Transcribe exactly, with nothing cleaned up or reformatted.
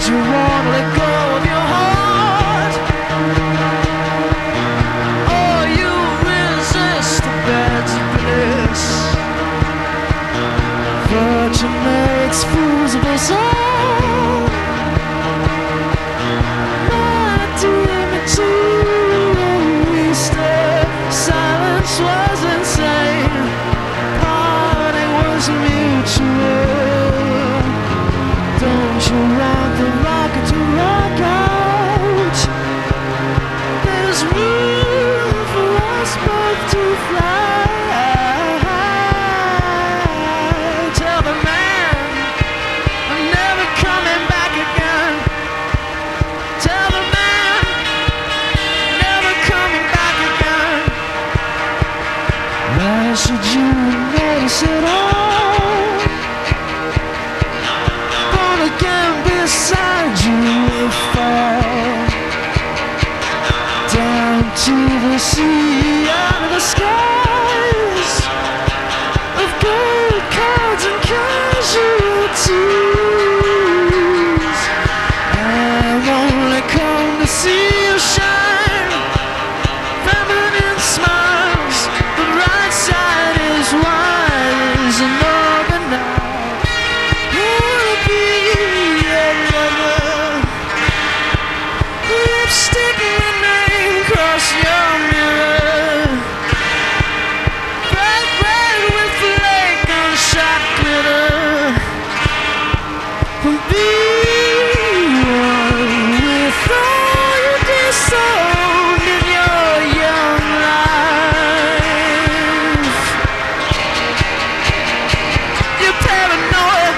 you wanna let go of your heart? Or you resist the beds of bliss? Virgin makes fools of us all. My dear Matilda, we stayed. Silence was insane. Parting was mutual. Don't you want the rocket to rock out? There's room for us both to fly. Tell the man I'm never coming back again. Tell the man never coming back again. Why should you notice it all? Born again beside you will fall down to the sea, out of the skies of gold cards and casualties. I've only come to see you shine, feminine smiles. The right side is wise and organized. Wanna be a lover, lipstick remain across your mirror, bright red with flake on shot glitter. Be one with all you disowned in your young life. You're paranoid.